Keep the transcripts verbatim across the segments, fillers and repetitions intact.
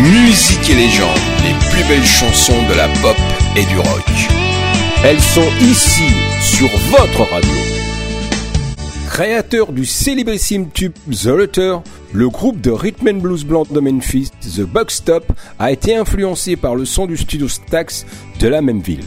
Musique et légende, les plus belles chansons de la pop et du rock. Elles sont ici, sur votre radio. Créateur du célébrissime tube The Letter, le groupe de rhythm and blues blanc de Memphis, The Buck Stop, a été influencé par le son du studio Stax de la même ville.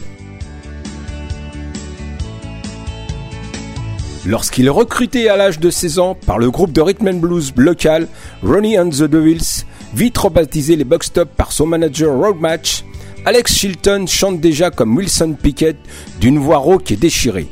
Lorsqu'il est recruté à l'âge de seize ans par le groupe de rhythm and blues local Ronnie and the Devils, vite rebaptisé les Buck Stop par son manager Road Match, Alex Chilton chante déjà comme Wilson Pickett d'une voix rauque et déchirée.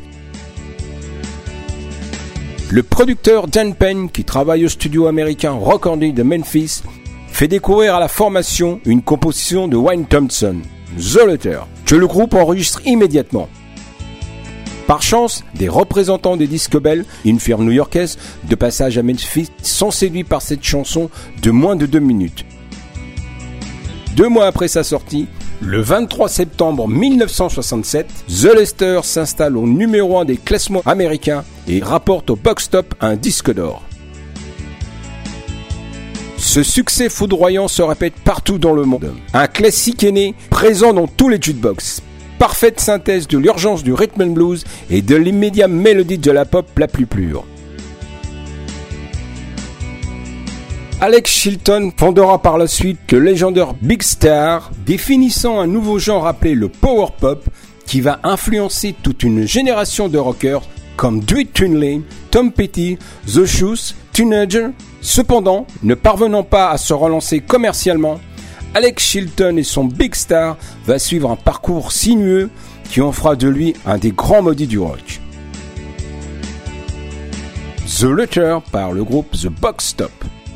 Le producteur Dan Penn, qui travaille au studio américain Rock Andy de Memphis, fait découvrir à la formation une composition de Wayne Thompson, The Letter, que le groupe enregistre immédiatement. Par chance, des représentants des Disco Bell, une firme new-yorkaise, de passage à Memphis, sont séduits par cette chanson de moins de deux minutes. Deux mois après sa sortie, le vingt-trois septembre mille neuf cent soixante-sept, The Letter s'installe au numéro un des classements américains et rapporte au Buck Stop un disque d'or. Ce succès foudroyant se répète partout dans le monde. Un classique est né, présent dans tous les jukebox. Parfaite synthèse de l'urgence du rhythm and blues et de l'immédiat mélodie de la pop la plus pure. Alex Chilton fondera par la suite le légendaire Big Star, définissant un nouveau genre appelé le power pop qui va influencer toute une génération de rockers comme Dewey Tunley, Tom Petty, The Shoes, Teenager. Cependant, ne parvenant pas à se relancer commercialement, Alex Chilton et son Big Star va suivre un parcours sinueux qui en fera de lui un des grands maudits du rock. The Letter par le groupe The Buck Stop.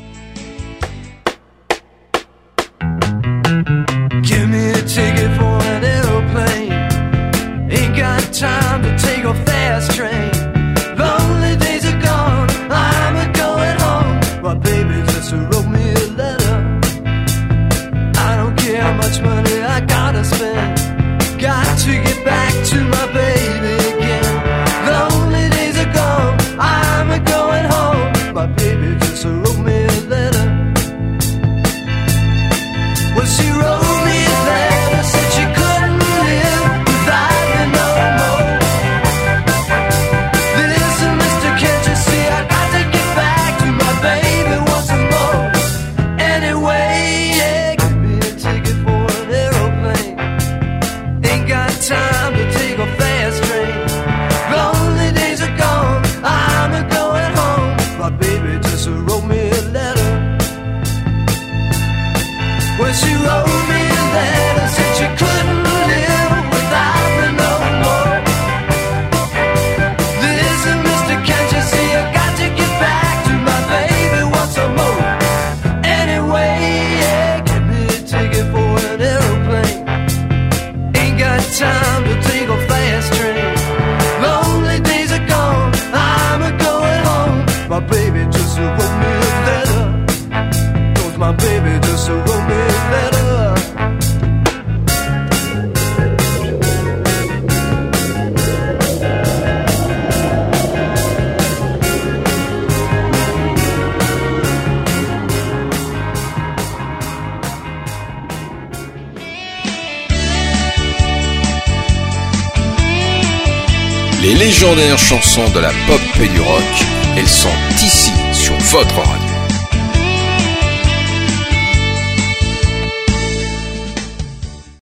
Give me a ticket for an aeroplane. Ain't got time to take a fast train. Lonely days are gone, I'm a going home. My baby just wrote me a letter. I don't care how much money I gotta spend. Got to get back to my baby again. Lonely days are gone, I'm a going home. My baby just wrote me a letter. Well, she wrote me a letter, said she couldn't live without me no more. Listen, mister, can't you see I got to get back to my baby once more. Anyway, yeah, give me a ticket for an aeroplane. Ain't got time to take a fast train. Lonely days are gone, I'm a going home. My baby just wrote me a letter. Well, she wrote me a letter, said she couldn't live without me no more. Listen, mister, can't you see I got to get back to my baby once more. Anyway, yeah, give me a ticket for an aeroplane. Ain't got time to take a fast train. Lonely days are gone, I'm a going home. My baby just wrote me a letter. Cause my baby just wrote me a letter. Les légendaires chansons de la pop et du rock, elles sont ici sur votre radio.